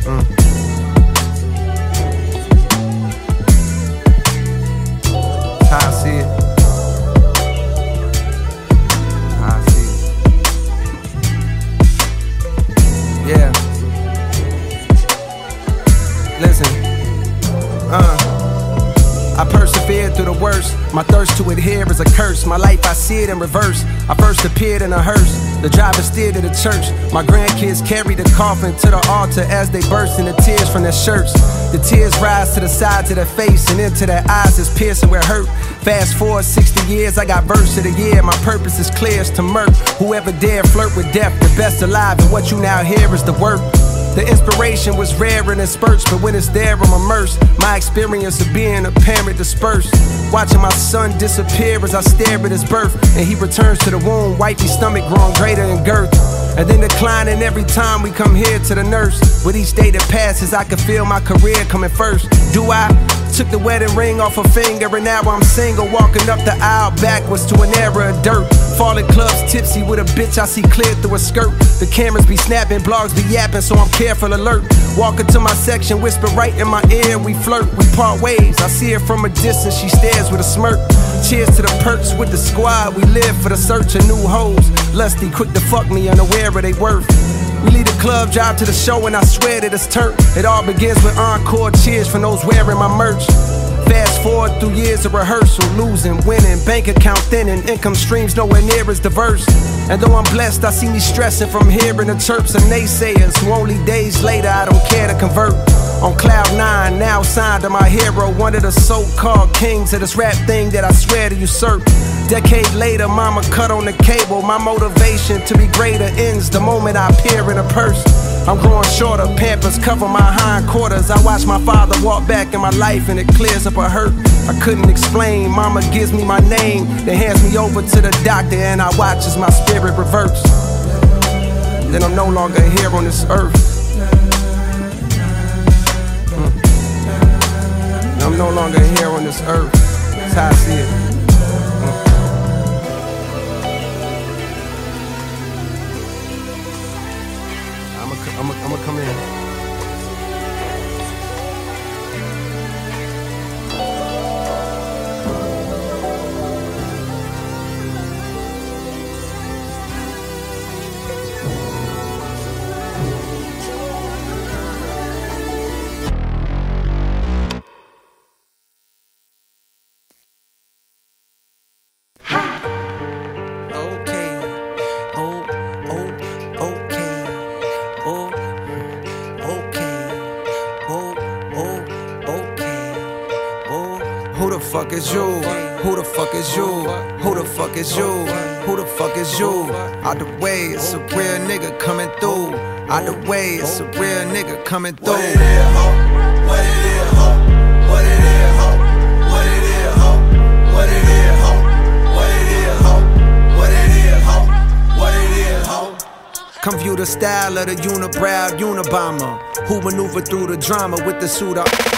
How I see it. How I see it. Yeah. Listen. I persevered through the worst. My thirst to adhere is a curse. My life, I see it in reverse. I first appeared in a hearse. The driver steered to the church. My grandkids carried the coffin to the altar as they burst into tears from their shirts. The tears rise to the sides of their face and into their eyes is piercing where hurt. Fast forward 60 years, I got verse of the year. My purpose is clear, it's to murk whoever dare flirt with death. The best alive, and what you now hear is the work. The inspiration was rare and in spurts, but when it's there, I'm immersed. My experience of being a parent dispersed. Watching my son disappear as I stare at his birth. And he returns to the womb, wifey stomach growing greater in girth. And then declining every time we come here to the nurse. With each day that passes, I can feel my career coming first. Do I? Took the wedding ring off her finger and now I'm single. Walking up the aisle backwards to an era of dirt. Falling clubs tipsy with a bitch I see clear through a skirt. The cameras be snapping, blogs be yapping, so I'm careful alert. Walking to my section, whisper right in my ear. We flirt, we part ways. I see her from a distance, she stares with a smirk. Cheers to the perks with the squad. We live for the search of new hoes. Lusty, quick to fuck me, unaware of they worth. We leave the club, drive to the show, and I swear that it's turned. It all begins with encore cheers from those wearing my merch. Fast forward through years of rehearsal, losing, winning, bank account thinning, income streams nowhere near as diverse. And though I'm blessed, I see me stressing from hearing the chirps of naysayers who only days later I don't care to convert. On cloud 9, now signed to my hero, one of the so-called kings of this rap thing that I swear to usurp. Decade later, mama cut on the cable. My motivation to be greater ends the moment I appear in a purse. I'm growing shorter, Pampers cover my hindquarters. I watch my father walk back in my life and it clears up a hurt I couldn't explain. Mama gives me my name, then hands me over to the doctor, and I watch as my spirit reverts. Then I'm no longer here on this earth. I'm no longer here on this earth. That's how I see it. I'ma come in. Who the fuck is you? Who the fuck is you? Who the fuck is you? Who the fuck is you? Out the way, it's a real nigga coming through. Out the way, it's a real nigga coming through. What it is, ho? What it is, ho? What it is, ho? What it is, ho? What it is, ho? What it is, ho? What it is, ho? What it is, ho? Come view the style of the unibrow Unabomber, who maneuver through the drama with the suit up.